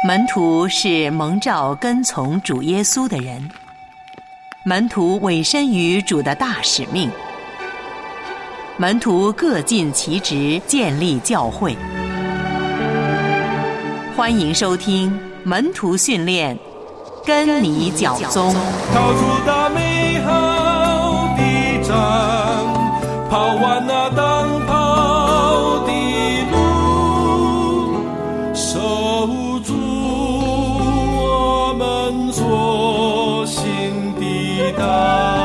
门徒是蒙召跟从主耶稣的人，门徒委身于主的大使命，门徒各尽其职，建立教会。欢迎收听门徒训练，跟你脚踪。 跑出大美好的仗，跑完那当跑的路，守住我们所行的道。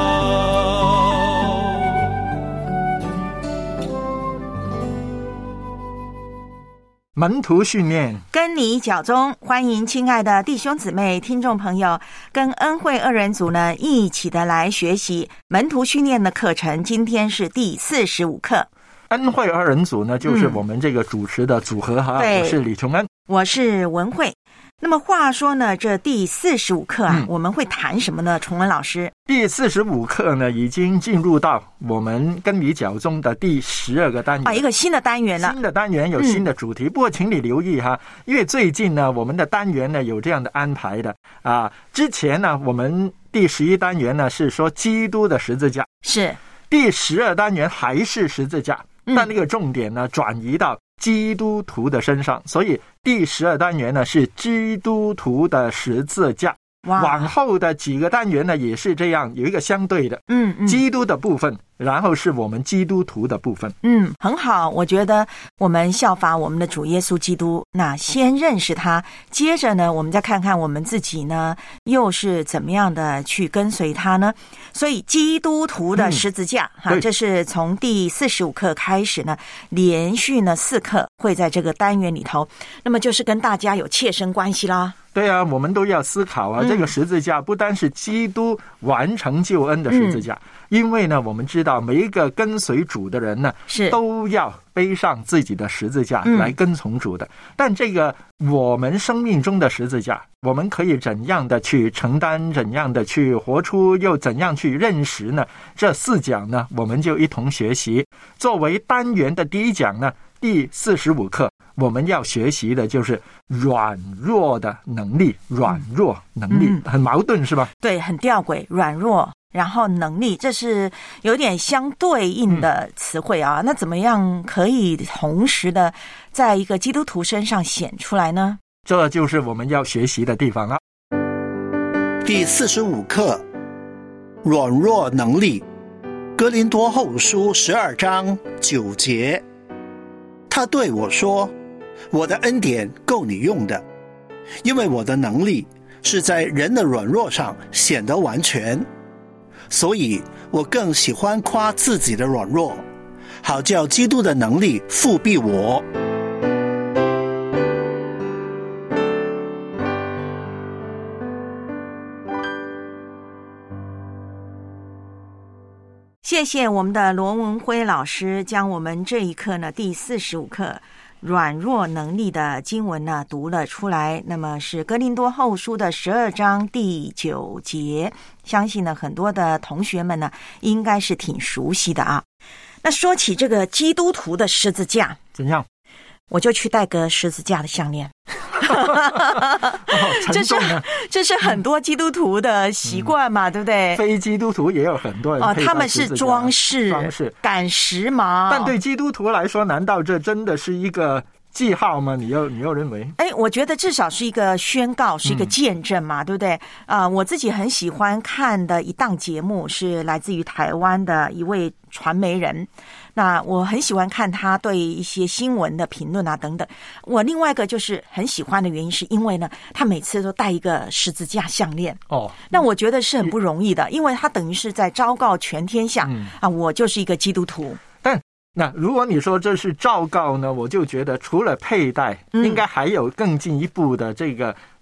门徒训练， 跟你脚踪。欢迎亲爱的弟兄姊妹听众朋友跟恩惠二人组呢一起的来学习门徒训练的课程。今天是第45课。 恩惠二人组呢就是我们这个主持的组合哈。我是李崇恩， 我是文慧。那么话说呢，这第45课啊，我们会谈什么呢？崇恩老师， 第45课呢已经进入到我们跟你脚踪的第12个单元， 一个新的单元了。 新的单元有新的主题，不过请你留意哈，因为最近呢我们的单元呢有这样的安排的啊。之前呢我们第11单元呢是说基督的十字架， 是第12单元还是十字架，但那个重点呢转移到基督徒的身上，所以第12单元呢是基督徒的十字架。往后的几个单元呢也是这样，有一个相对的基督的部分，然后是我们基督徒的部分。 很好，我觉得我们效法我们的主耶稣基督，那先认识他，接着呢我们再看看我们自己呢又是怎么样的去跟随他呢。所以基督徒的十字架这是从第45课开始呢，连续呢4课会在这个单元里头，那么就是跟大家有切身关系啦。 对啊，我们都要思考啊，这个十字架不单是基督完成救恩的十字架，因为呢我们知道每一个跟随主的人呢都要背上自己的十字架来跟从主的。但这个我们生命中的十字架，我们可以怎样的去承担，怎样的去活出，又怎样去认识呢？这4讲呢我们就一同学习。作为单元的第1讲呢，第45课我们要学习的就是软弱的能力。软弱能力很矛盾是吧？ 对，很吊诡，软弱然后能力，这是有点相对应的词汇啊。那怎么样可以同时的在一个基督徒身上显出来呢？ 这就是我们要学习的地方了。 第45课，软弱能力。哥林多后书12章9节，他对我说，我的恩典够你用的，因为我的能力是在人的软弱上显得完全，所以我更喜欢夸自己的软弱，好叫基督的能力复庇我。 谢谢我们的罗文辉老师将我们这一课呢第45课软弱能力的经文呢读了出来。那么是哥林多后书的12章第9节，相信呢很多的同学们呢应该是挺熟悉的啊。那说起这个基督徒的十字架， 怎样？ 我就去戴个十字架的项链。这是很多基督徒的习惯嘛，对不对？ 非基督徒也有很多人他们是装饰赶时髦。 但对基督徒来说，难道这真的是一个记号吗？你又认为？ 我觉得至少是一个宣告，是一个见证嘛，对不对？我自己很喜欢看的一档节目是来自于台湾的一位传媒人，那我很喜欢看他对一些新闻的评论啊等等。我另外一个就是很喜欢的原因是因为呢，他每次都带一个十字架项链那我觉得是很不容易的，因为他等于是在昭告全天下我就是一个基督徒。 那如果你说这是昭告呢，我就觉得除了佩戴应该还有更进一步的这个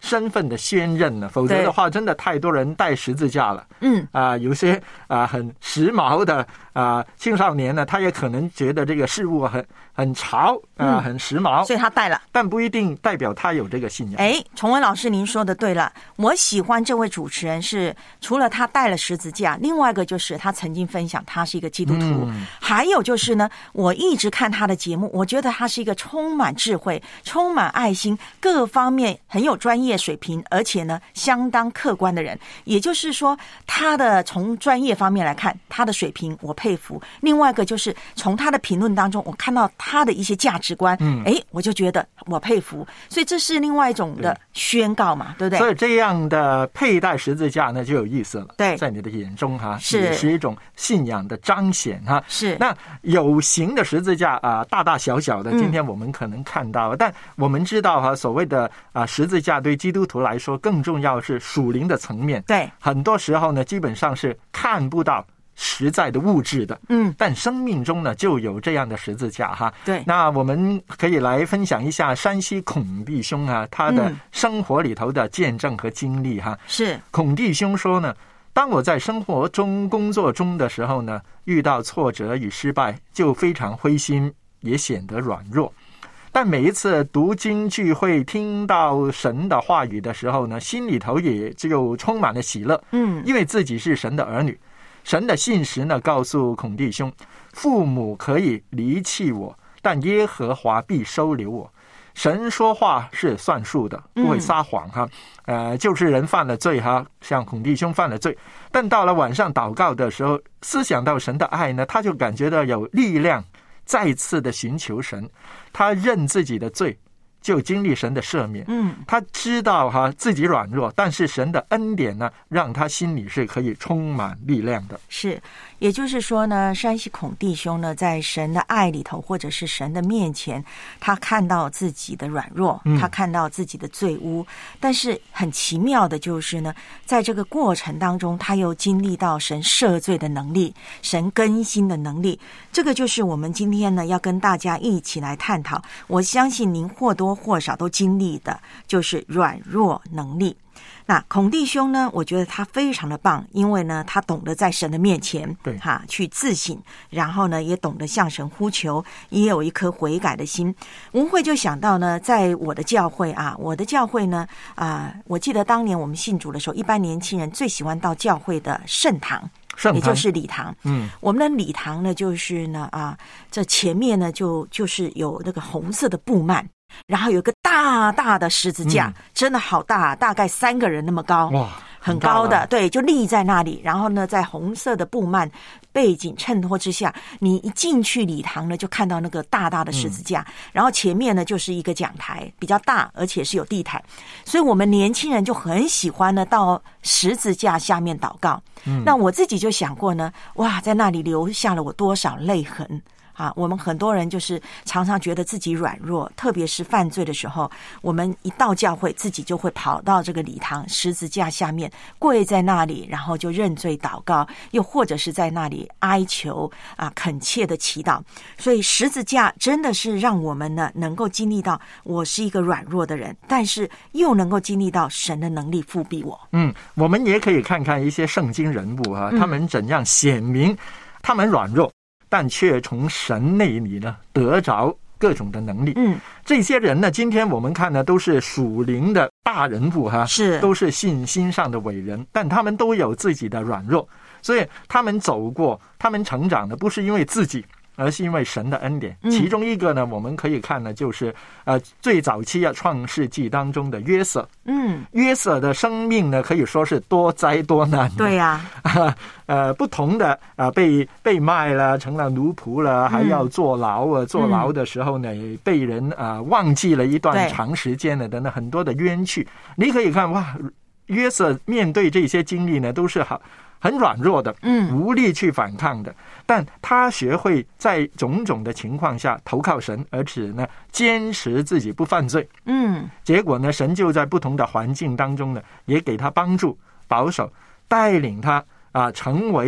身份的宣认呢，否则的话，真的太多人带十字架了。有些很时髦的青少年呢，他也可能觉得这个事物很潮很时髦， 所以他带了， 但不一定代表他有这个信仰。 崇文老师您说的对了，我喜欢这位主持人是除了他带了十字架，另外一个就是他曾经分享他是一个基督徒，还有就是呢，我一直看他的节目，我觉得他是一个充满智慧、充满爱心，各方面很有专业水平，而且呢相当客观的人。也就是说，他的从专业方面来看，他的水平我佩服。另外一个就是从他的评论当中，我看到他的一些价值观，我就觉得我佩服。所以这是另外一种的宣告嘛，对不对？ 所以这样的佩戴十字架呢就有意思了。 对， 在你的眼中也是一种信仰的彰显是。 那有形的十字架大大小小的，今天我们可能看到，但我们知道所谓的十字架对基督徒来说更重要是属灵的层面。 对， 很多时候呢基本上是看不到实在的物质的，但生命中呢就有这样的十字架对， 那我们可以来分享一下山西孔弟兄他的生活里头的见证和经历是。 孔弟兄说呢，当我在生活中、工作中的时候呢，遇到挫折与失败，就非常灰心，也显得软弱。但每一次读经聚会，听到神的话语的时候呢，心里头也就充满了喜乐。因为自己是神的儿女。神的信实呢，告诉孔弟兄，父母可以离弃我，但耶和华必收留我。神说话是算数的，不会撒谎就是人犯了罪像孔弟兄犯了罪，但到了晚上祷告的时候，思想到神的爱呢，他就感觉到有力量，再次的寻求神。他认自己的罪，就经历神的赦免。他知道自己软弱，但是神的恩典呢，让他心里是可以充满力量的。 是，也就是说呢，山西孔弟兄呢，在神的爱里头，或者是神的面前，他看到自己的软弱，他看到自己的罪污，但是很奇妙的就是呢，在这个过程当中，他又经历到神赦罪的能力，神更新的能力。这个就是我们今天呢要跟大家一起来探讨。我相信您或多或少都经历的就是软弱能力。那孔弟兄呢，我觉得他非常的棒，因为呢他懂得在神的面前去自省，然后呢也懂得向神呼求，也有一颗悔改的心。文慧就想到呢，在我的教会呢我记得当年我们信主的时候，一般年轻人最喜欢到教会的圣堂，也就是礼堂。我们的礼堂呢，就是呢这前面呢就是有那个红色的布幔，然后有个大大的十字架，真的好大，大概3个人那么高，哇，很高的，对，就立在那里。然后呢，在红色的布幔背景衬托之下，你一进去礼堂呢，就看到那个大大的十字架，然后前面呢就是一个讲台，比较大，而且是有地毯，所以我们年轻人就很喜欢呢到十字架下面祷告。那我自己就想过呢，哇，在那里留下了我多少泪痕。我们很多人就是常常觉得自己软弱，特别是犯罪的时候，我们一到教会，自己就会跑到这个礼堂十字架下面跪在那里，然后就认罪祷告，又或者是在那里哀求恳切的祈祷。所以十字架真的是让我们呢能够经历到我是一个软弱的人，但是又能够经历到神的能力复庇我。 我们也可以看看一些圣经人物他们怎样显明他们软弱，但却从神那里呢得着各种的能力。这些人呢，今天我们看呢都是属灵的大人物是都是信心上的伟人，但他们都有自己的软弱，所以他们走过，他们成长的不是因为自己，而是因为神的恩典。其中一个呢，我们可以看呢，就是最早期创世纪当中的约瑟。约瑟的生命呢，可以说是多灾多难。 对呀， 不同的被卖了，成了奴仆了，还要坐牢坐牢的时候呢，也被人忘记了一段长时间的等等很多的冤屈。你可以看哇，约瑟面对这些经历呢，都是很软弱的，无力去反抗的，但他学会在种种的情况下投靠神，而且呢坚持自己不犯罪。结果呢，神就在不同的环境当中呢，也给他帮助、保守、带领他成为呢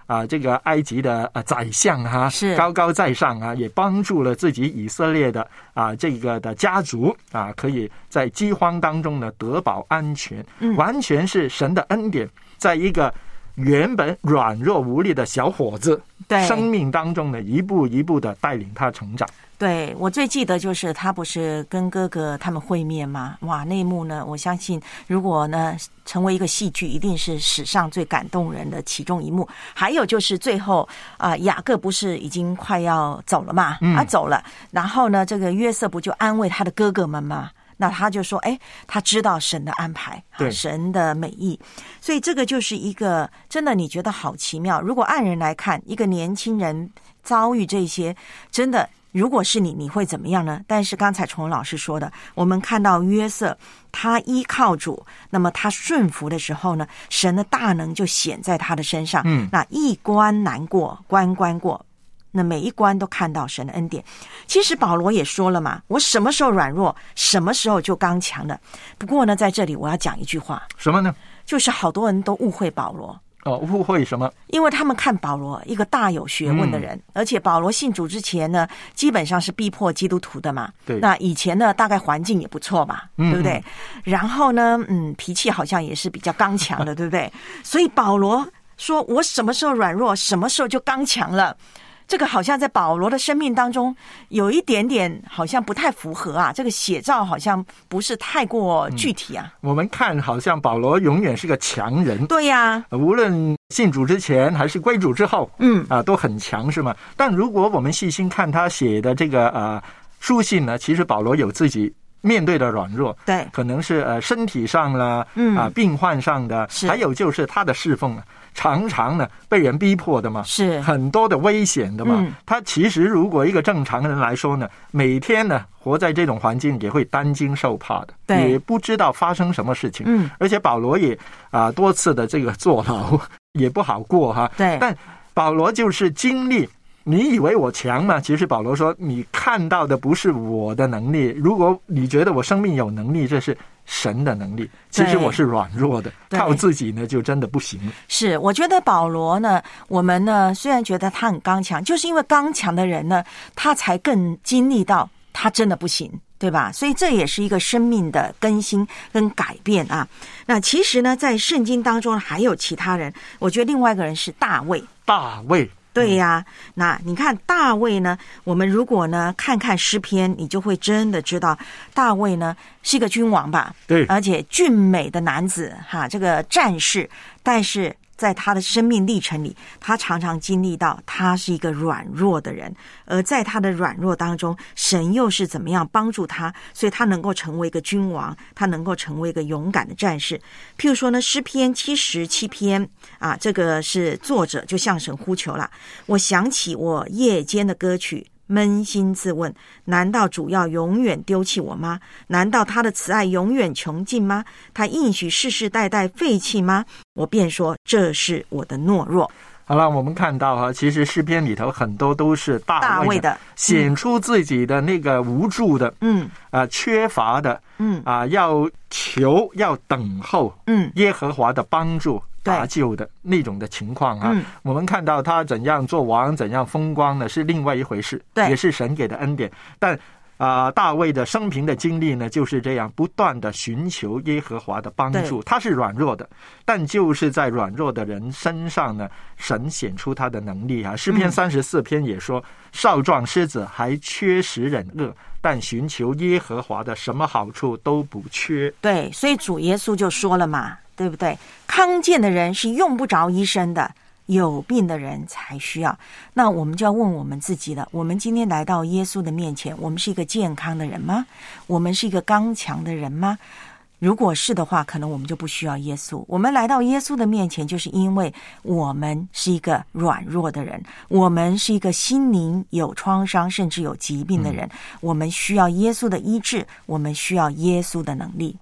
这个埃及的宰相是高高在上也帮助了自己以色列的这个的家族可以在饥荒当中呢得保安全，完全是神的恩典，在一个原本软弱无力的小伙子生命当中呢一步一步的带领他成长。 对，我最记得就是他不是跟哥哥他们会面吗？哇，那一幕呢，我相信如果呢成为一个戏剧，一定是史上最感动人的其中一幕。还有就是最后雅各不是已经快要走了嘛？走了，然后呢，这个约瑟不就安慰他的哥哥们吗？那他就说，他知道神的安排，神的美意，所以这个就是一个真的你觉得好奇妙。如果按人来看，一个年轻人遭遇这些，真的。如果是你会怎么样呢？但是刚才崇文老师说的，我们看到约瑟他依靠主，那么他顺服的时候呢，神的大能就显在他的身上。那一关难过，关关过，那每一关都看到神的恩典。其实保罗也说了嘛，我什么时候软弱，什么时候就刚强了。不过呢，在这里我要讲一句话， 什么呢？ 就是好多人都误会保罗。 误会什么？因为他们看保罗一个大有学问的人，而且保罗信主之前呢，基本上是逼迫基督徒的嘛。 对。 那以前呢，大概环境也不错嘛，对不对？然后呢，脾气好像也是比较刚强的，对不对？所以保罗说我什么时候软弱，什么时候就刚强了。这个好像在保罗的生命当中有一点点好像不太符合这个写照好像不是太过具体我们看好像保罗永远是个强人。 对呀， 无论信主之前还是归主之后都很强是吗？但如果我们细心看他写的这个书信呢，其实保罗有自己面对的软弱， 对， 可能是身体上了病患上的，还有就是他的侍奉常常呢被人逼迫的嘛， 是很多的危险的嘛。他其实如果一个正常人来说呢，每天呢活在这种环境也会担惊受怕的， 对， 也不知道发生什么事情。而且保罗也多次的这个坐牢，也不好过对， 但保罗就是经历。你以为我强吗？其实保罗说，你看到的不是我的能力，如果你觉得我生命有能力，这是神的能力，其实我是软弱的，靠自己呢就真的不行。 是，我觉得保罗呢，我们呢虽然觉得他很刚强，就是因为刚强的人呢，他才更经历到他真的不行，对吧？所以这也是一个生命的更新跟改变那其实呢，在圣经当中还有其他人，我觉得另外一个人是大卫。对呀，那你看大卫呢，我们如果呢看看诗篇，你就会真的知道大卫呢是一个君王吧， 对， 而且俊美的男子这个战士，但是在他的生命历程里，他常常经历到他是一个软弱的人，而在他的软弱当中，神又是怎么样帮助他，所以他能够成为一个君王，他能够成为一个勇敢的战士。譬如说呢，诗篇77篇这个是作者就向神呼求了，我想起我夜间的歌曲，扪心自问，难道主要永远丢弃我吗？难道他的慈爱永远穷尽吗？他应许世世代代废弃吗？我便说这是我的懦弱。 好了，我们看到其实诗篇里头很多都是大卫的显出自己的那个无助的缺乏的要求要等候耶和华的帮助搭救的那种的情况我们看到他怎样做王怎样风光呢是另外一回事，也是神给的恩典。但大卫的生平的经历呢就是这样，不断的寻求耶和华的帮助。他是软弱的，但就是在软弱的人身上呢，神显出他的能力诗篇34篇也说，少壮狮子还缺食忍饿，但寻求耶和华的什么好处都不缺。 对，所以主耶稣就说了嘛，对不对？康健的人是用不着医生的，有病的人才需要。那我们就要问我们自己了，我们今天来到耶稣的面前，我们是一个健康的人吗？我们是一个刚强的人吗？如果是的话，可能我们就不需要耶稣。我们来到耶稣的面前，就是因为我们是一个软弱的人，我们是一个心灵有创伤甚至有疾病的人，我们需要耶稣的医治，我们需要耶稣的能力。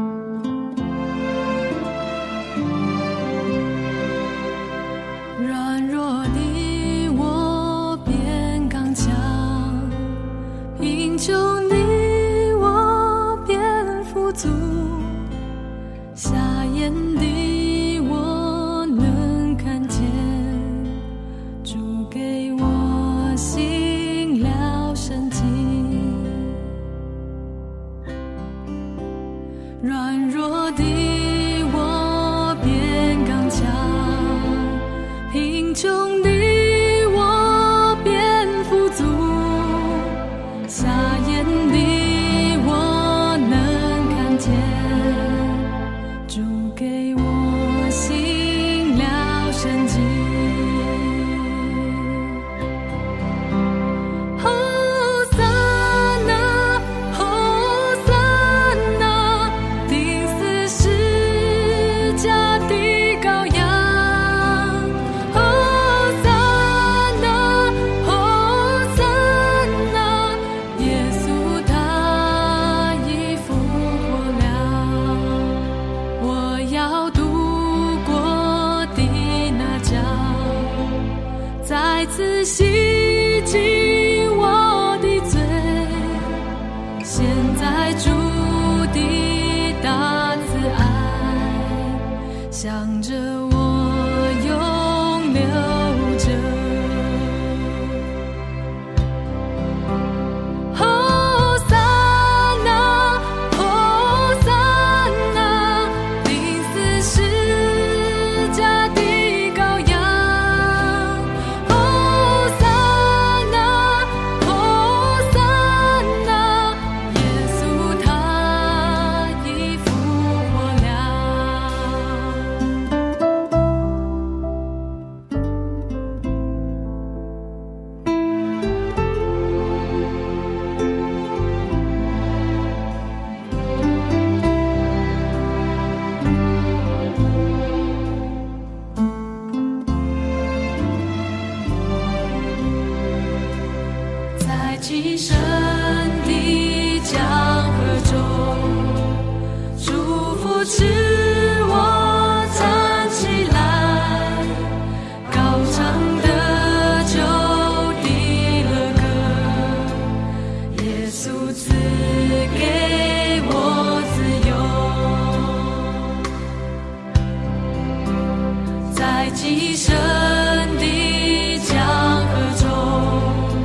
软弱的我变刚强，贫穷的我变富足，瞎眼的我能看见， 软弱的我变刚强，贫穷的我变富足，瞎眼的我能看见，主给我行了神迹。洗净我的罪，现在主的大慈爱向着我永留着。哦撒那，哦撒那，钉死十架的羔羊。极深的江河中，祝福使我站起来，高唱得救的乐歌，耶稣赐给我自由，在极深的江河中，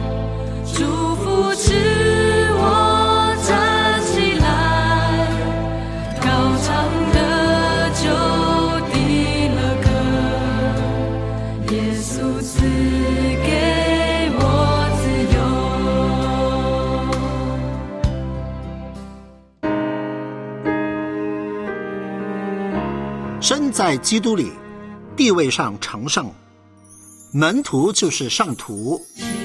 使我站起来，高唱得救的乐歌，耶稣赐给我自由。身在基督里，地位上成圣，门徒就是圣徒。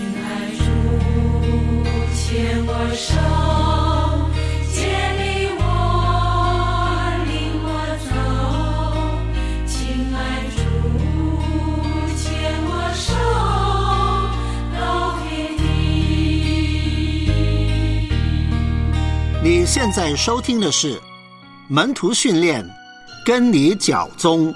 牵我手，接领我，领我走，亲爱主，牵我手到天地。 你现在收听的是门徒训练，跟你脚踪。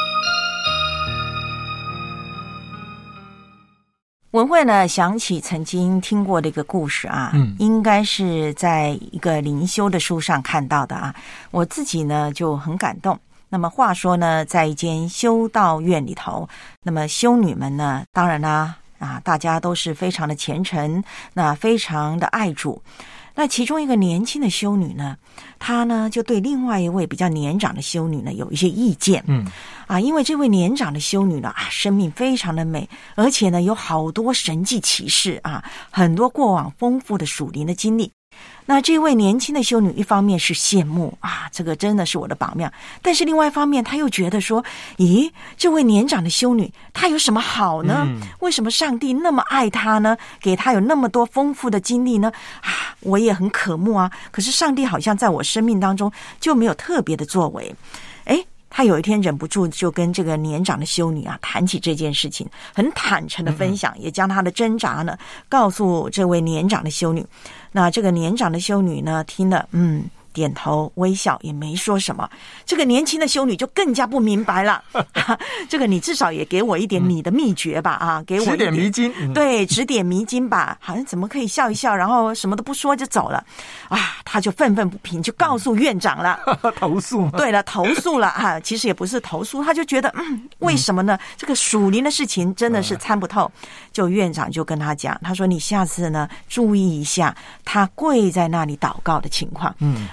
文慧呢想起曾经听过的一个故事啊，应该是在一个灵修的书上看到的啊，我自己呢就很感动。那么话说呢，在一间修道院里头，那么修女们呢，当然啦大家都是非常的虔诚，那非常的爱主。那其中一个年轻的修女呢，她呢就对另外一位比较年长的修女呢有一些意见。因为这位年长的修女呢生命非常的美，而且呢有好多神迹奇事很多过往丰富的属灵的经历。那这位年轻的修女一方面是羡慕这个真的是我的榜样，但是另外一方面她又觉得说，咦，这位年长的修女她有什么好呢？为什么上帝那么爱她呢？给她有那么多丰富的经历呢？我也很渴慕可是上帝好像在我生命当中就没有特别的作为。他有一天忍不住就跟这个年长的修女谈起这件事情，很坦诚的分享，也将他的挣扎呢告诉这位年长的修女。那这个年长的修女呢听了点头微笑，也没说什么。这个年轻的修女就更加不明白了这个你至少也给我一点你的秘诀吧给我指点迷津。 对，指点迷津吧，好像怎么可以笑一笑然后什么都不说就走了他就愤愤不平，就告诉院长了投诉。 对了，投诉了其实也不是投诉，他就觉得为什么呢？这个属灵的事情真的是参不透。就院长就跟他讲，他说你下次呢注意一下他跪在那里祷告的情况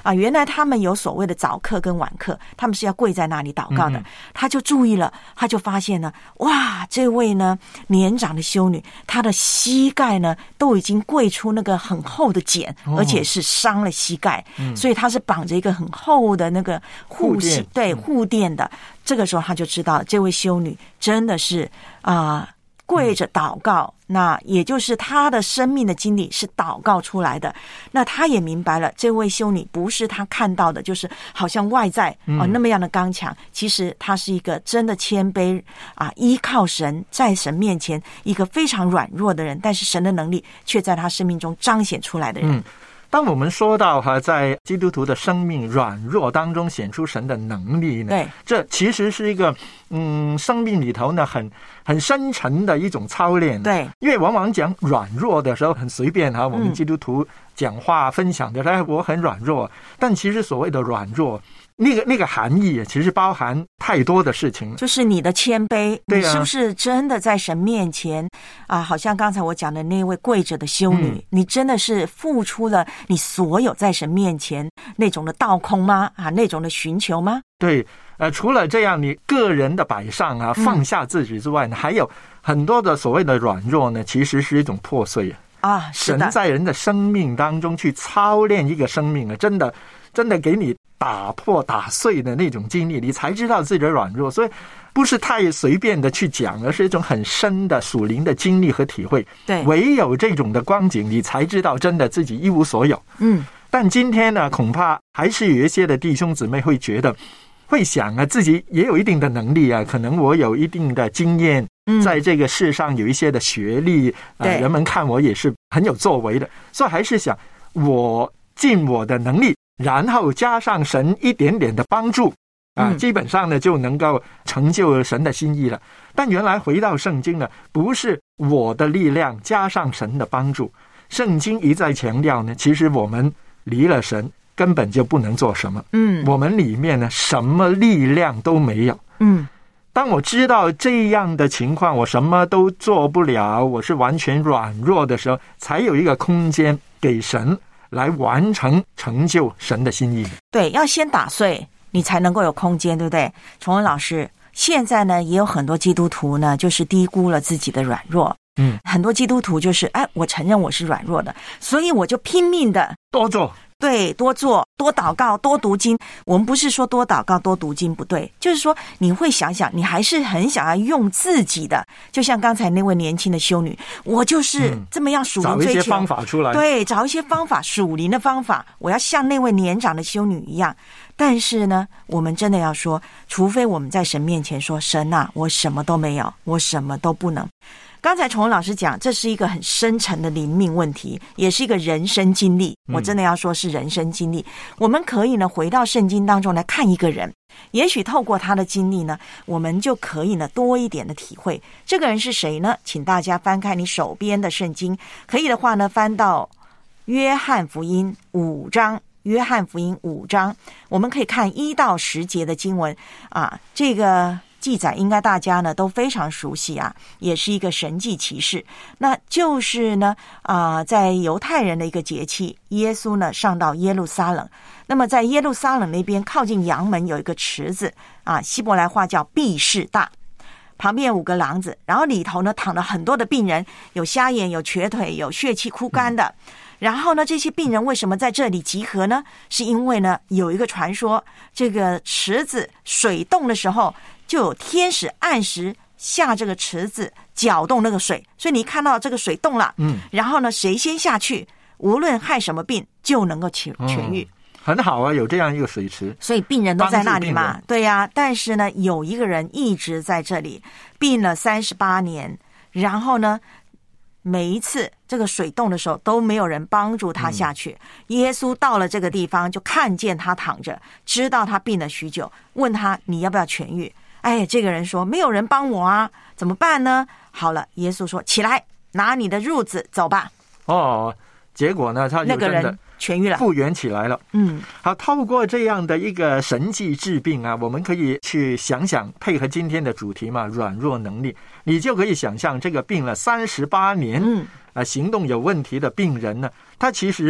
原来他们有所谓的早课跟晚课，他们是要跪在那里祷告的。他就注意了，他就发现呢，哇，这位呢年长的修女，她的膝盖呢都已经跪出那个很厚的茧，而且是伤了膝盖，所以她是绑着一个很厚的那个护垫的。这个时候他就知道，这位修女真的是跪着祷告，那也就是他的生命的经历是祷告出来的。那他也明白了，这位修女不是他看到的就是好像外在那么样的刚强，其实他是一个真的谦卑依靠神，在神面前一个非常软弱的人，但是神的能力却在他生命中彰显出来的人。 当我们说到在基督徒的生命软弱当中显出神的能力呢， 对， 这其实是一个生命里头呢很深沉的一种操练。 对，因为往往讲软弱的时候很随便我们基督徒讲话分享的我很软弱，但其实所谓的软弱那个含义其实包含太多的事情， 就是你的谦卑，你是不是真的在神面前好像刚才我讲的那位跪着的修女，你真的是付出了你所有在神面前那种的倒空吗？那种的寻求吗？ 对，除了这样你个人的摆上放下自己之外呢，还有很多的所谓的软弱呢，其实是一种破碎是的， 神在人的生命当中去操练一个生命真的给你打破打碎的那种经历，你才知道自己的软弱。所以不是太随便的去讲，而是一种很深的属灵的经历和体会。 对， 唯有这种的光景，你才知道真的自己一无所有。但今天呢，恐怕还是有一些的弟兄姊妹会想自己也有一定的能力可能我有一定的经验，在这个世上有一些的学历人们看我也是很有作为的，所以还是想我尽我的能力，然后加上神一点点的帮助基本上呢就能够成就神的心意了。但原来回到圣经呢，不是我的力量加上神的帮助，圣经一再强调呢，其实我们离了神根本就不能做什么。我们里面呢什么力量都没有。当我知道这样的情况，我什么都做不了，我是完全软弱的时候，才有一个空间给神来完成成就神的心意。 对，要先打碎你才能够有空间，对不对？崇文老师，现在呢也有很多基督徒呢就是低估了自己的软弱。很多基督徒就是我承认我是软弱的，所以我就拼命的多做。 对，多做，多祷告，多读经。我们不是说多祷告多读经不对，就是说你会想想，你还是很想要用自己的，就像刚才那位年轻的修女，我就是这么样属灵追求， 找一些方法出来。 对，找一些方法，属灵的方法，我要像那位年长的修女一样。但是呢，我们真的要说，除非我们在神面前说，神啊，我什么都没有，我什么都不能。刚才崇文老师讲，这是一个很深沉的灵命问题，也是一个人生经历。我真的要说是人生经历。我们可以呢回到圣经当中来看一个人，也许透过他的经历呢，我们就可以呢多一点的体会。这个人是谁呢？请大家翻开你手边的圣经，可以的话呢翻到约翰福音5章。约翰福音5章，我们可以看1到10节的经文这个记载应该大家呢都非常熟悉也是一个神迹奇事。那就是呢在犹太人的一个节期，耶稣呢上到耶路撒冷。那么在耶路撒冷那边靠近阳门有一个池子希伯来话叫毕士大，旁边有5个廊子，然后里头呢躺了很多的病人，有瞎眼，有瘸腿，有血气枯干的。然后呢，这些病人为什么在这里集合呢？是因为呢有一个传说，这个池子水动的时候，就有天使按时下这个池子搅动那个水，所以你看到这个水动了，然后呢谁先下去，无论害什么病就能够痊愈。 很好有这样一个水池， 所以病人都在那里嘛。对呀，但是呢有一个人一直在这里病了38年，然后呢每一次这个水动的时候都没有人帮助他下去。耶稣到了这个地方，就看见他躺着，知道他病了许久，问他你要不要痊愈。这个人说没有人帮我怎么办呢？好了，耶稣说起来，拿你的褥子走吧。 结果呢他就真的痊愈了， 复原起来了。好，透过这样的一个神迹治病我们可以去想想，配合今天的主题嘛，软弱能力，你就可以想象这个病了38年行动有问题的病人呢，他其实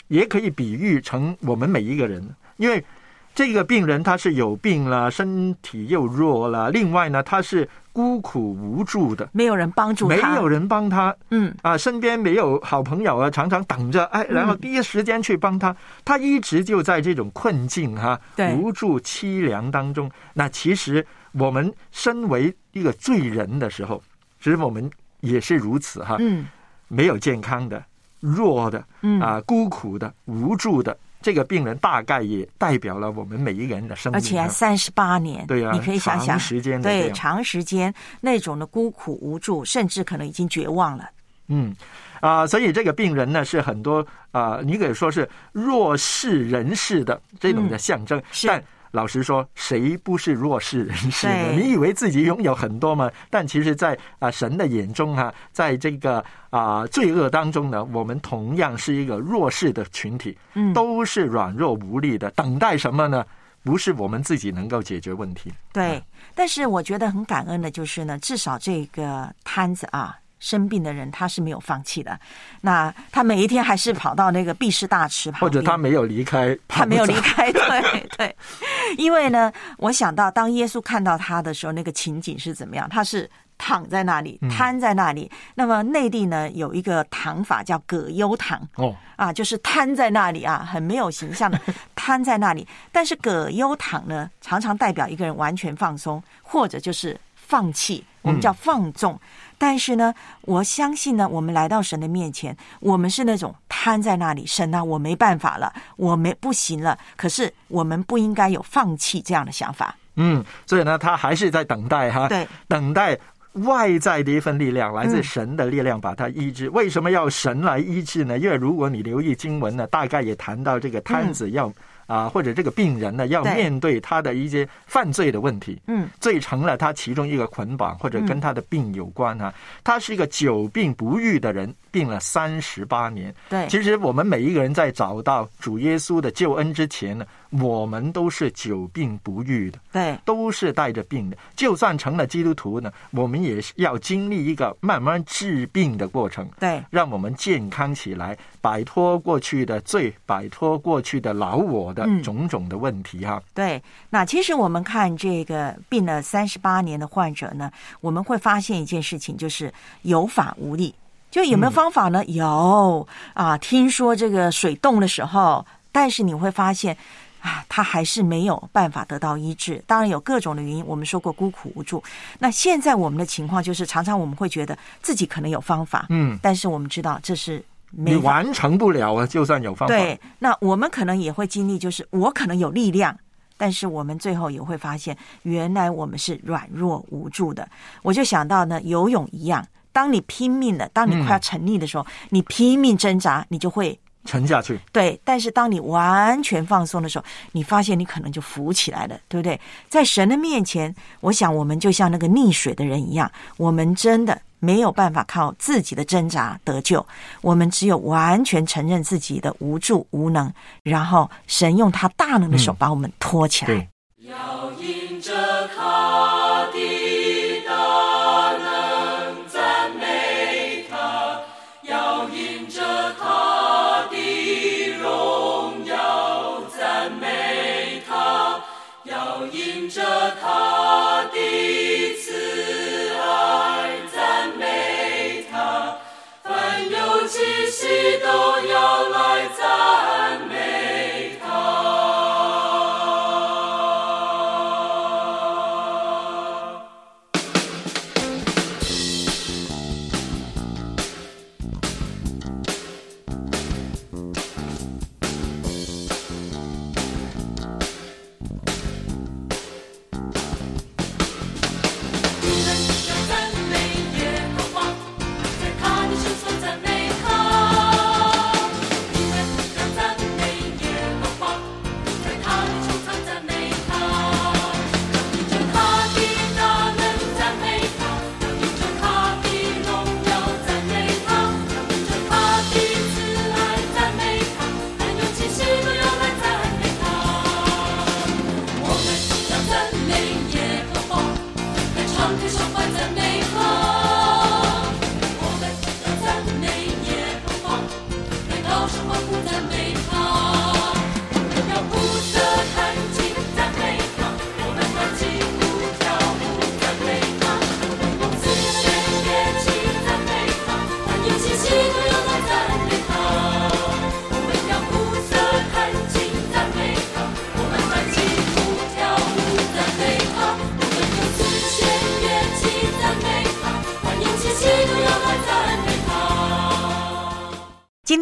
也可以比喻成我们每一个人，因为这个病人他是有病了，身体又弱了，另外呢他是孤苦无助的， 没有人帮助他， 没有人帮他，身边没有好朋友啊，常常等着，然后第一时间去帮他，他一直就在这种困境无助凄凉当中。那其实我们身为一个罪人的时候，其实我们也是如此没有健康的、弱的孤苦的、无助的。这个病人大概也代表了我们每一个人的生命， 而且还38年， 对啊， 你可以想想， 长时间的对，长时间那种的孤苦无助，甚至可能已经绝望了。 所以这个病人呢，是很多你可以说是弱势人士的这种的象征，但老实说，谁不是弱势人士呢？你以为自己拥有很多吗？但其实在神的眼中在这个罪恶当中呢，我们同样是一个弱势的群体，都是软弱无力的，等待什么呢？不是我们自己能够解决问题。 对，但是我觉得很感恩的就是呢，至少这个摊子生病的人他是没有放弃的，那他每一天还是跑到那个毕士大池旁边， 或者他没有离开， 他没有离开，对，因为呢，我想到当耶稣看到他的时候，那个情景是怎么样？他是躺在那里，瘫在那里。那么内地呢有一个躺法叫葛优躺，就是瘫在那里很没有形象的瘫在那里。但是葛优躺呢，常常代表一个人完全放松，或者就是放弃，我们叫放纵。但是呢，我相信呢，我们来到神的面前，我们是那种瘫在那里，神啊，我没办法了，我不行了。可是我们不应该有放弃这样的想法。 所以呢，他还是在等待对， 等待外在的一份力量，来自神的力量把他医治。为什么要神来医治呢？因为如果你留意经文呢，大概也谈到这个摊子要或者这个病人呢，要面对他的一些犯罪的问题，罪成了他其中一个捆绑，或者跟他的病有关他是一个久病不愈的人，病了38年。 对， 其实我们每一个人在找到主耶稣的救恩之前呢，我们都是久病不愈的， 对， 都是带着病的。就算成了基督徒呢，我们也要经历一个慢慢治病的过程， 对， 让我们健康起来，摆脱过去的罪，摆脱过去的老我的种种的问题对，那其实我们看这个病了38年的患者呢，我们会发现一件事情，就是有法无力。就有没有方法呢？有听说这个水冻的时候，但是你会发现他还是没有办法得到医治。当然有各种的原因，我们说过孤苦无助。那现在我们的情况就是，常常我们会觉得自己可能有方法，但是我们知道这是你完成不了就算有方法。 对，那我们可能也会经历，就是我可能有力量，但是我们最后也会发现，原来我们是软弱无助的。我就想到呢，游泳一样，当你拼命的，当你快要沉溺的时候，你拼命挣扎，你就会沉下去。 对，但是当你完全放松的时候，你发现你可能就浮起来了，对不对？在神的面前，我想我们就像那个溺水的人一样，我们真的没有办法靠自己的挣扎得救，我们只有完全承认自己的无助无能，然后神用他大能的手把我们托起来。 要因着他的大能赞美他，要因着他的荣耀赞美他，要因着他的慈爱赞美他，凡有气息都要来赞美他。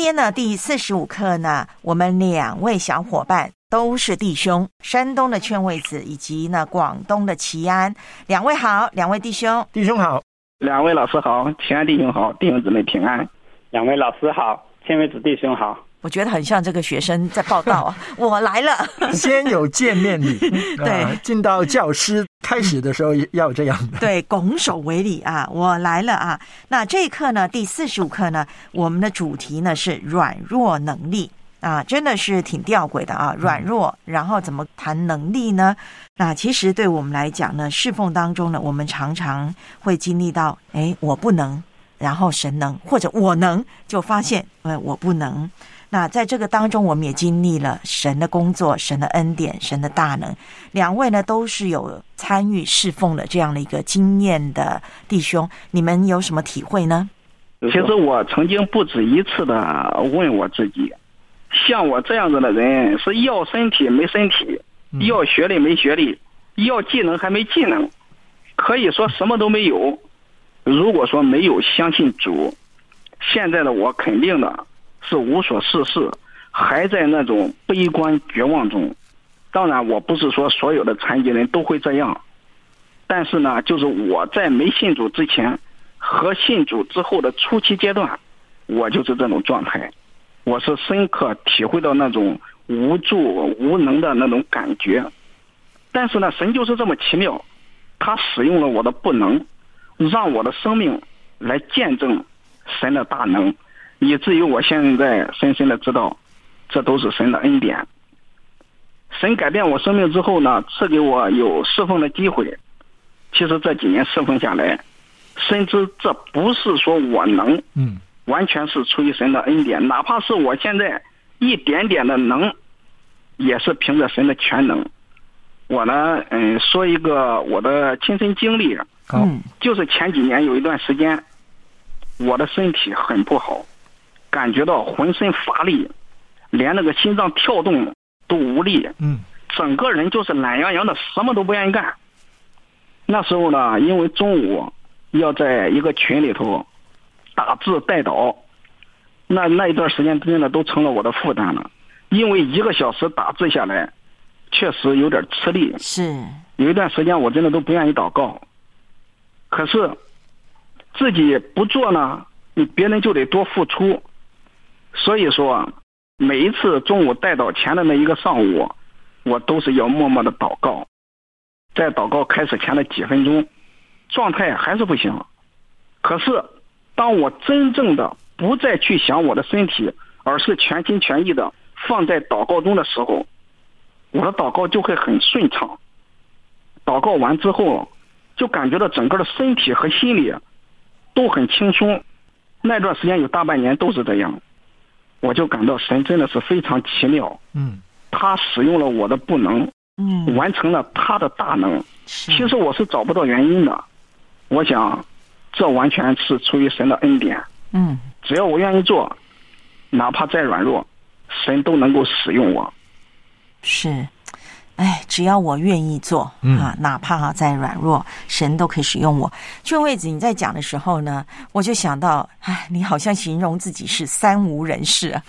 天呢第45课呢，我们2位小伙伴都是弟兄，山东的劝慰子以及呢广东的齐安。2位好，2位弟兄。 弟兄好。 2位老师好，齐安弟兄好，弟兄姊妹平安。 2位老师好，劝慰子弟兄好。 我觉得很像这个学生在报道啊，我来了。 先有见面礼， 对， 进到教室开始的时候要这样的， 对，拱手为礼啊，我来了啊。那这一课呢，第45课呢，我们的主题呢是软弱能力啊，真的是挺吊诡的啊，软弱，然后怎么谈能力呢？那其实对我们来讲呢，侍奉当中呢，我们常常会经历到，我不能，然后神能，或者我能，就发现我不能。那在这个当中，我们也经历了神的工作、神的恩典、神的大能。2位呢都是有参与侍奉的这样的一个经验的弟兄，你们有什么体会呢？ 其实我曾经不止一次的问我自己，像我这样子的人，是要身体没身体，要学历没学历，要技能还没技能，可以说什么都没有。如果说没有相信主，现在的我肯定的是无所事事，还在那种悲观绝望中。当然我不是说所有的残疾人都会这样，但是呢，就是我在没信主之前和信主之后的初期阶段，我就是这种状态。我是深刻体会到那种无助无能的那种感觉。但是呢，神就是这么奇妙，他使用了我的不能，让我的生命来见证神的大能，以至于我现在深深的知道，这都是神的恩典。神改变我生命之后呢，赐给我有侍奉的机会。其实这几年侍奉下来，深知这不是说我能，完全是出于神的恩典。哪怕是我现在一点点的能，也是凭着神的全能。我呢，说一个我的亲身经历，就是前几年有一段时间，我的身体很不好，感觉到浑身乏力，连那个心脏跳动都无力，整个人就是懒洋洋的，什么都不愿意干。那时候呢，因为中午要在一个群里头打字带祷，那一段时间真的都成了我的负担了。因为1个小时打字下来，确实有点吃力。 是有一段时间我真的都不愿意祷告，可是自己不做呢，别人就得多付出。所以说每一次中午带祷前的那一个上午，我都是要默默的祷告。在祷告开始前的几分钟，状态还是不行。可是当我真正的不再去想我的身体，而是全心全意的放在祷告中的时候，我的祷告就会很顺畅。祷告完之后，就感觉到整个的身体和心理都很轻松。那段时间有大半年都是这样，我就感到神真的是非常奇妙。他使用了我的不能，完成了他的大能。其实我是找不到原因的，我想这完全是出于神的恩典。只要我愿意做，哪怕再软弱，神都能够使用我。 是，只要我愿意做哪怕再软弱，神都可以使用我。劝慰子你在讲的时候呢，我就想到，你好像形容自己是三无人士啊。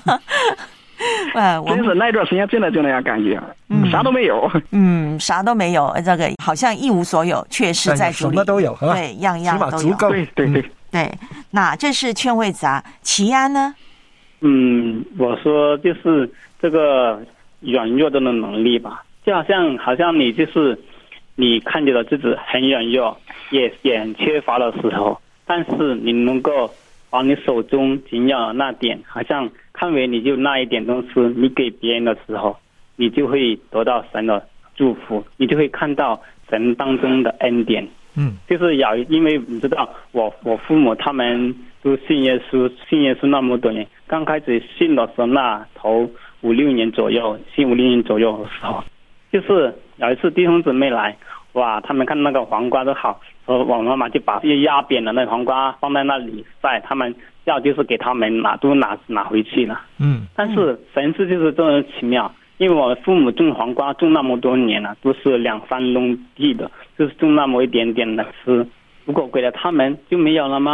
真是那段时间真的就那样感觉，啥都没有， 啥都没有，这个好像一无所有，却是在主里什么都有， 对，样样都有， 足够， 对。那这是劝慰子啊，齐安呢？ 我说就是这个软弱的能力吧，就好像你就是你看见了自己很软弱，也很缺乏的时候，但是你能够把你手中仅有的那点，好像看为你就那一点东西，你给别人的时候，你就会得到神的祝福，你就会看到神当中的恩典。就是因为你知道我父母他们都信耶稣那么多年，刚开始信的时候，那头5-6年左右，信5-6年左右的时候，就是有一次弟兄姊妹来，哇，他们看那个黄瓜都好，我妈妈就把压扁的那黄瓜放在那里晒，他们要就是给他们拿回去了。但是神是就是这么奇妙，因为我父母种黄瓜种那么多年了，都是2-3垄地的，就是种那么一点点的吃，如果给了他们就没有了吗？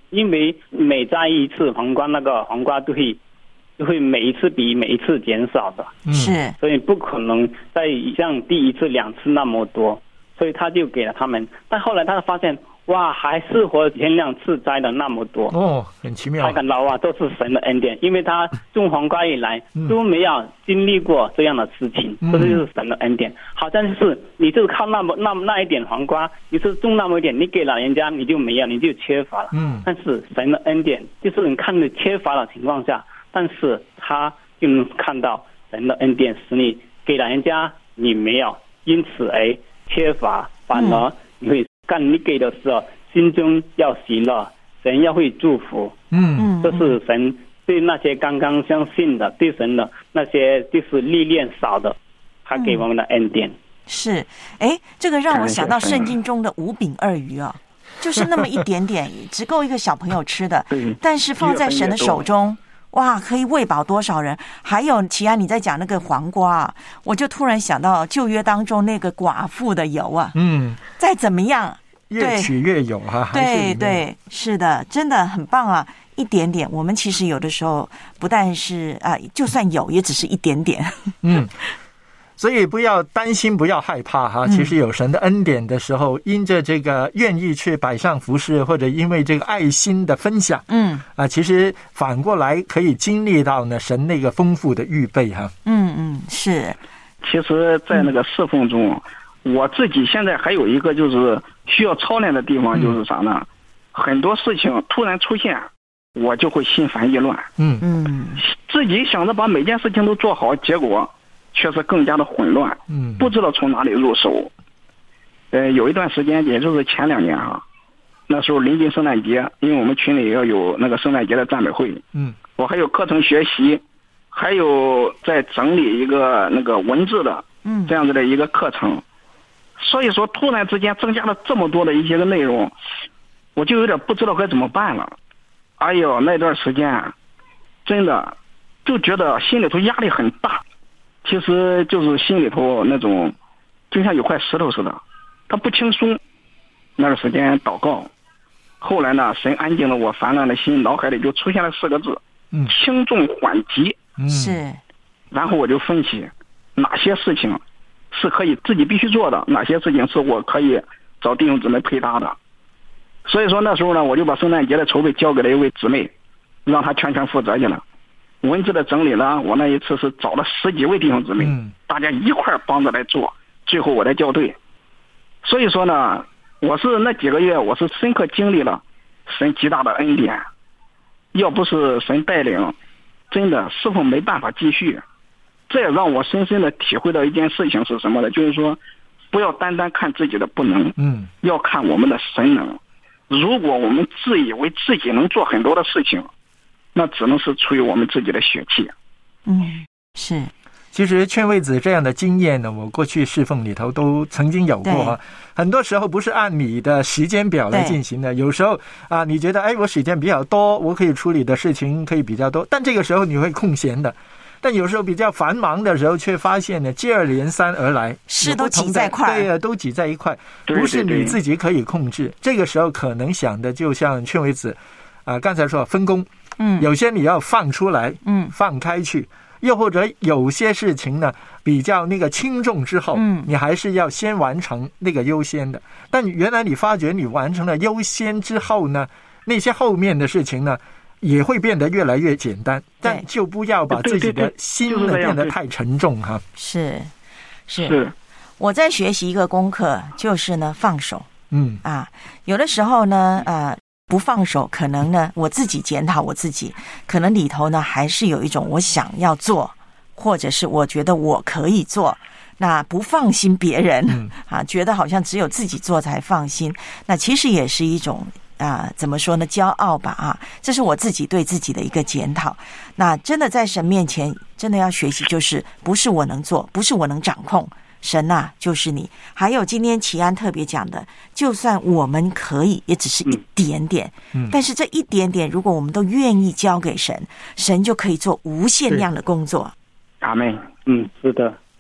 因为每摘一次黄瓜，那个黄瓜就会每一次比每一次减少的， 是， 所以不可能再像第一次2次那么多，所以他就给了他们。但后来他发现，哇，还是和前2次摘的那么多哦，很奇妙。 他感到哇，都是神的恩典，因为他种黄瓜以来都没有经历过这样的事情，这就是神的恩典。好像就是你就靠那一点黄瓜，你是种那么一点，你给了人家，你就没有，你就缺乏了。但是神的恩典就是你看你缺乏的情况下，但是他就能看到神的恩典使你给了人家，你没有，因此而缺乏，反而你会干你给的时候，心中要喜乐，神要会祝福。这是神对那些刚刚相信的，对神的那些就是历练少的，他给我们的恩典。 是，这个让我想到圣经中的5饼2鱼啊，就是那么一点点，只够一个小朋友吃的，但是放在神的手中。哇，可以喂饱多少人？还有齐安，你在讲那个黄瓜啊，我就突然想到旧约当中那个寡妇的油啊，再怎么样越取越有哈。 对，是的，真的很棒啊！一点点，我们其实有的时候不但是就算有，也只是一点点。 所以不要担心，不要害怕哈。其实有神的恩典的时候，因着这个愿意去摆上服事，或者因为这个爱心的分享，其实反过来可以经历到呢神那个丰富的预备哈。 是。 其实，在那个侍奉中，我自己现在还有一个就是需要操练的地方，就是啥呢？很多事情突然出现，我就会心烦意乱。自己想着把每件事情都做好，结果却是更加的混乱，不知道从哪里入手。有一段时间，也就是前2年哈，那时候临近圣诞节，因为我们群里要有那个圣诞节的赞美会，我还有课程学习，还有在整理一个那个文字的这样子的一个课程，所以说突然之间增加了这么多的一些个内容，我就有点不知道该怎么办了。哎呦，那段时间真的就觉得心里头压力很大。其实就是心里头那种就像有块石头似的，它不轻松。那段时间祷告，后来呢，神安静了我烦乱的心，脑海里就出现了4个字：轻重缓急。 是。 然后我就分析哪些事情是可以自己必须做的，哪些事情是我可以找弟兄姊妹配搭的。所以说那时候呢，我就把圣诞节的筹备交给了一位姊妹，让她全权负责去了。文字的整理呢，我那一次是找了10几位弟兄姊妹，大家一块帮着来做，最后我来校对。所以说呢，我是那几个月，我是深刻经历了神极大的恩典。要不是神带领，真的侍奉没办法继续。这也让我深深的体会到一件事情是什么呢？就是说，不要单单看自己的不能，要看我们的神能。如果我们自以为自己能做很多的事情，那只能是出于我们自己的血气。 是。 其实劝慰子这样的经验呢，我过去侍奉里头都曾经有过。很多时候不是按你的时间表来进行的，有时候你觉得我时间比较多，我可以处理的事情可以比较多，但这个时候你会空闲的。但有时候比较繁忙的时候，却发现呢，接二连三而来， 事都挤在一块， 对，都挤在一块，不是你自己可以控制。这个时候可能想的就像劝慰子刚才说分工，有些你要放出来，放开去，又或者有些事情呢比较那个轻重之后，你还是要先完成那个优先的。但原来你发觉你完成了优先之后呢，那些后面的事情呢也会变得越来越简单，但就不要把自己的心呢变得太沉重哈。 是，我在学习一个功课，就是呢放手。有的时候呢不放手，可能呢我自己检讨我自己，可能里头呢还是有一种我想要做，或者是我觉得我可以做，那不放心别人觉得好像只有自己做才放心，那其实也是一种怎么说呢，骄傲吧这是我自己对自己的一个检讨。那真的在神面前真的要学习，就是不是我能做，不是我能掌控，神就是你。还有今天齐安特别讲的，就算我们可以也只是一点点，但是这一点点如果我们都愿意交给神，神就可以做无限量的工作。 阿们。 是的。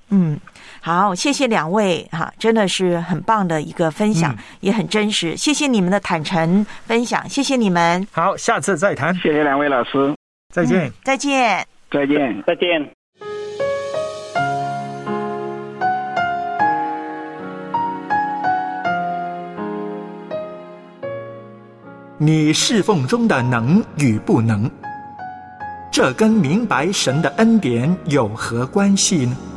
好，谢谢两位哈，真的是很棒的一个分享，也很真实。谢谢你们的坦诚分享，谢谢你们。 好，下次再谈。 谢谢两位老师， 再见， 再见， 再见， 再见。 你侍奉中的能与不能，这跟明白神的恩典有何关系呢？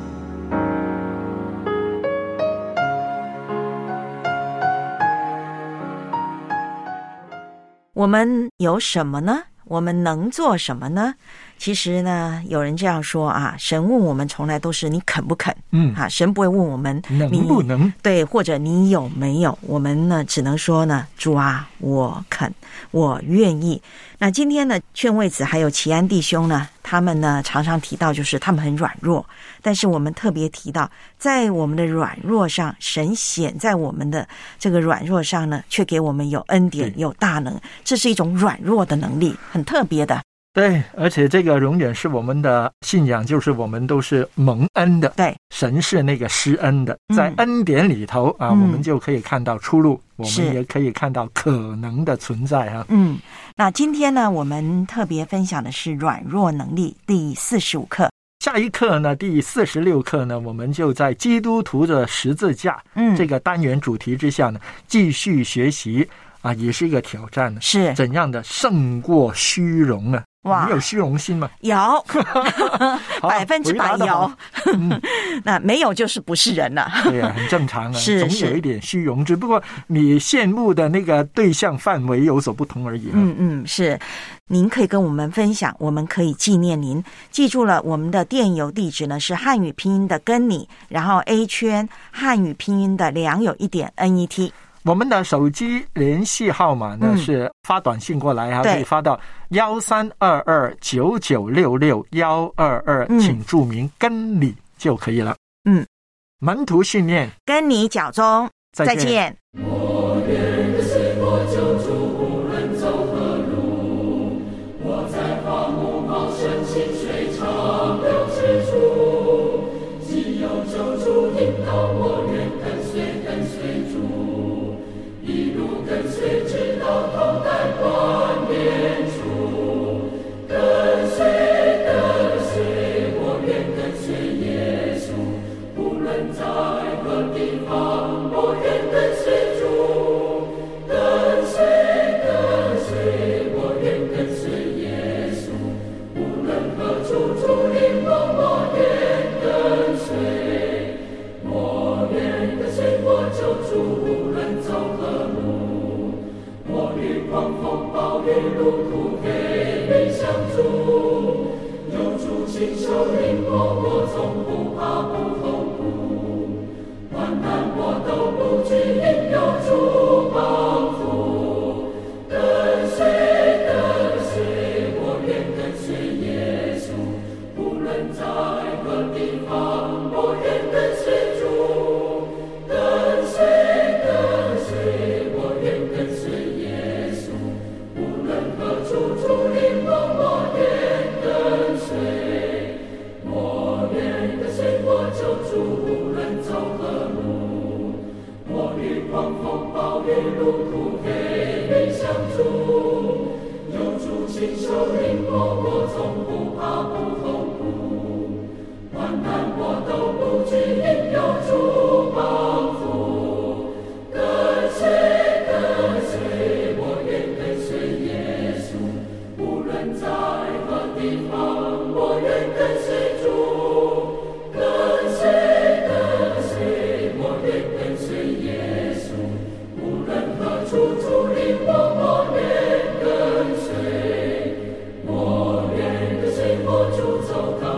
我们有什么呢？我们能做什么呢？其实呢，有人这样说啊，神问我们从来都是你肯不肯，神不会问我们能不能， 对，或者你有没有，我们呢只能说呢，主啊，我肯，我愿意。那今天呢，劝慰子还有齐安弟兄呢，他们呢常常提到就是他们很软弱，但是我们特别提到，在我们的软弱上，神显在我们的这个软弱上呢，却给我们有恩典，有大能，这是一种软弱的能力，很特别的。 对，而且这个永远是我们的信仰，就是我们都是蒙恩的。 对， 神是那个施恩的，在恩典里头我们就可以看到出路，我们也可以看到可能的存在啊。 那今天呢，我们特别分享的是软弱能力第45课。 下一课呢，第46课呢，我们就在基督徒的十字架这个单元主题之下呢，继续学习啊，也是一个挑战， 是怎样的胜过虚荣啊？哇，你有虚荣心吗？ 有，100%有。那没有就是不是人了。 对啊，很正常啊， 是总有一点虚荣，只不过你羡慕的那个对象范围有所不同而已。 是。您可以跟我们分享，我们可以纪念您。记住了，我们的电邮地址呢是汉语拼音的跟你，然后 A 圈汉语拼音的良友一点 NET。 我们的手机联系号码呢是发短信过来可以发到132299661122，请注明跟你就可以了。门徒训练， 跟你脚中，再见。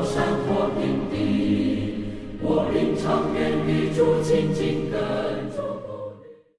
我领长远与主紧紧跟踪。